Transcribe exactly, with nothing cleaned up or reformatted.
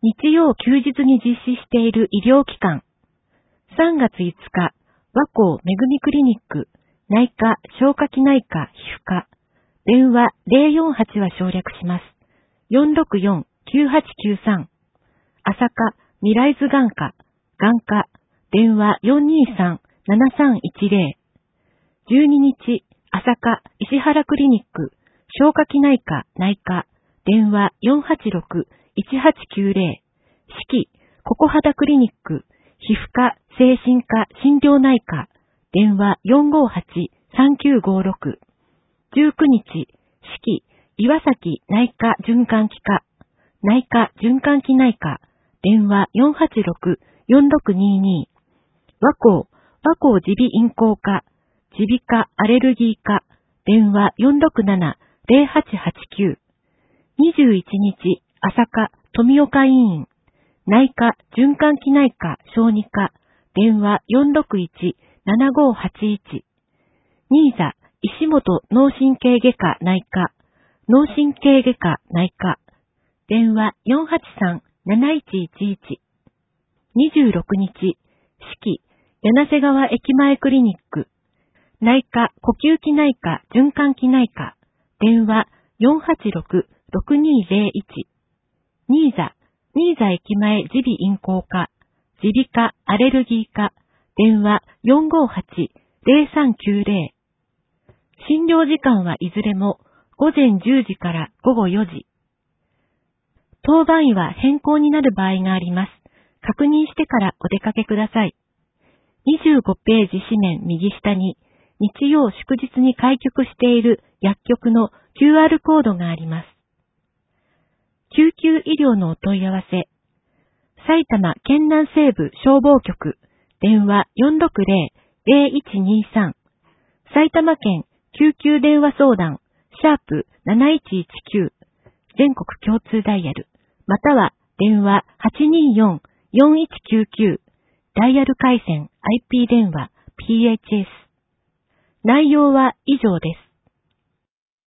日曜休日に実施している医療機関。さんがついつか、和光めぐみクリニック、内科、消化器内科、皮膚科。電話ゼロよんはちは省略します。よんろくよん きゅうはちきゅうさん。朝霞、未来図眼科、眼科。電話よんにさん ななさんいちゼロ。じゅうににち、朝霞、石原クリニック、消化器内科、内科。電話よんはちろく いちはちきゅうゼロ。四季、ココ肌クリニック、皮膚科、精神科、心療内科。電話よんごはち さんきゅうごろく。じゅうくにち、四季、岩崎内科循環器科、内科循環器内科。電話よんはちろく よんろくにに。和光、和光耳鼻咽喉科、耳鼻科アレルギー科。電話よんろくなな ゼロはちはちきゅう。にじゅういちにち、朝霞、富岡医院、内科循環器内科小児科。電話よんろくいち ななごはちいち。新座、石本脳神経外科内科、脳神経外科内科。電話よんはちさん なないちいちいち。にじゅうろくにち、四季、柳瀬川駅前クリニック、内科呼吸器内科循環器内科。電話よんはちろく ろくにゼロいち。新座、新座駅前耳鼻咽喉科、耳鼻科アレルギー科。電話よんごはち ゼロさんきゅうゼロ。診療時間はいずれもごぜんじゅうじからごごよじ。当番医は変更になる場合があります。確認してからお出かけください。にじゅうごページ紙面右下に日曜祝日に開局している薬局の キューアール コードがあります。救急医療のお問い合わせ。埼玉県南西部消防局、電話よんろくゼロ ゼロいちにさん。埼玉県救急電話相談、シャープなないちいちきゅう。全国共通ダイヤル、または電話はちにーよん よんいちきゅうきゅう。ダイヤル回線 アイピー 電話 ピーエイチエス。内容は以上です。